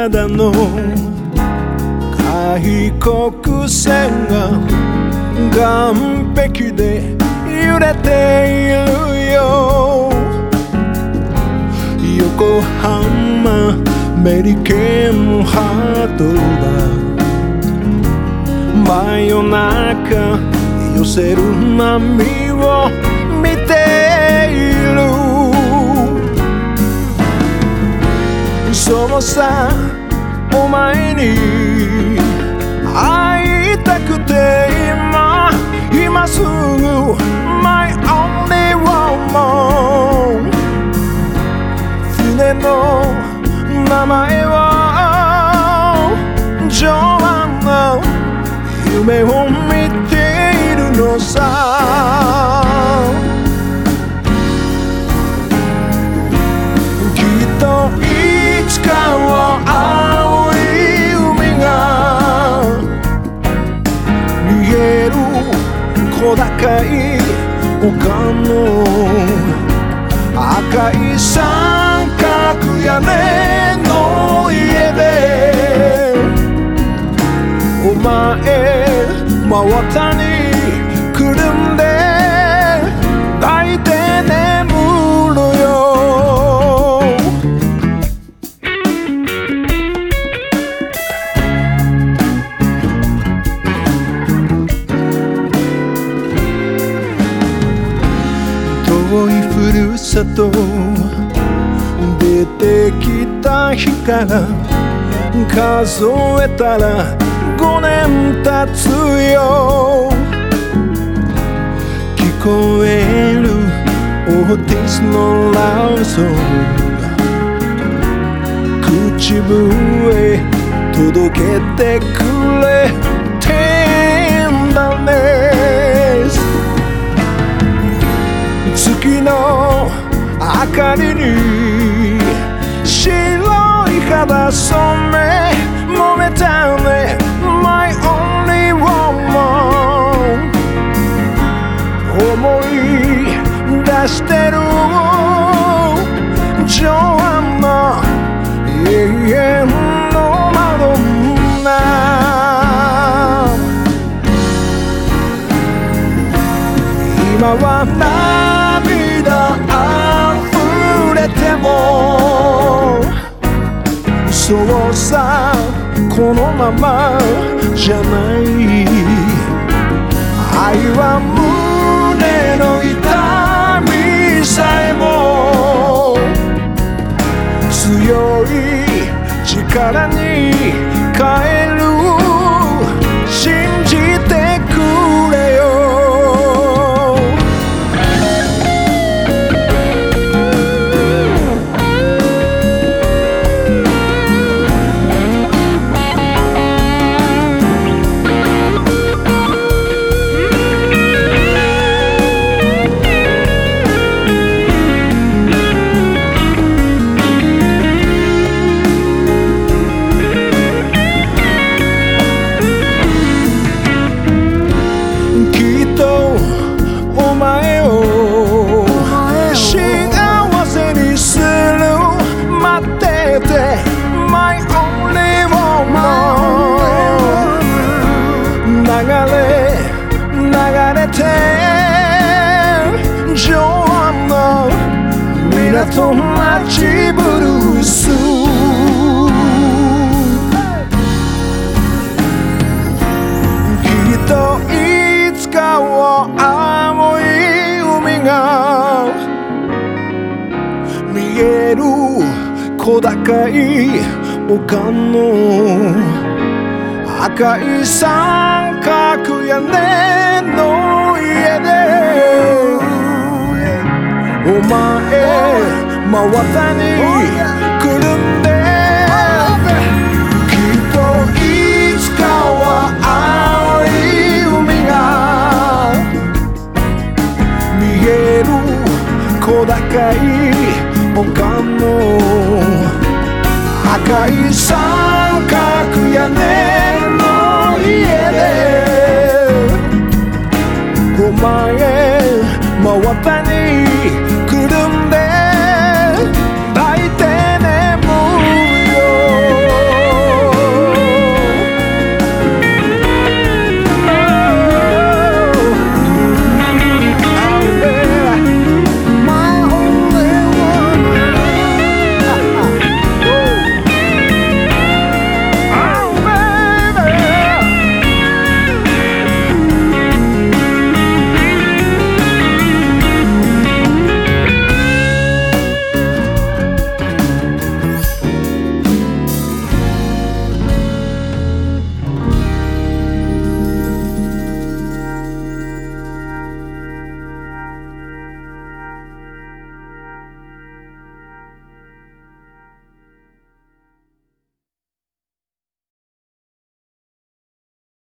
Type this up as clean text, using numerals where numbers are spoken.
体の開国線が岸壁で揺れているよ。横浜メリケンハートが真夜中寄せる波を見ている。そうさ、お前に会いたくて今すぐ My only woman。 船の名前はジョアンナ。夢を見ているのさ。きっといつかは青い海が見える。小高い丘の赤い三角屋根の家でお前真綿にくるんで抱いて眠るよ。遠いふるさと出てきた日から数えたら5年経つよ。聞こえるオーティスのラブソング、口笛届けてくれてんだね。月の明かりに白い肌染め揉めたね My only woman。 思い出してるジョアンナ、永遠のマドンナ。今は涙溢れてもそうさ、このままじゃない。愛は胸の痛みさえも強い力に変える。信じてくれよ。流れてジョアンの港町ブルース。きっといつかは青い海が見える。小高い丘の赤い三角屋根の家でお前真綿にくるんできっといつかは青い海が見える。小高い丘の赤い三角屋根の家でお前真綿に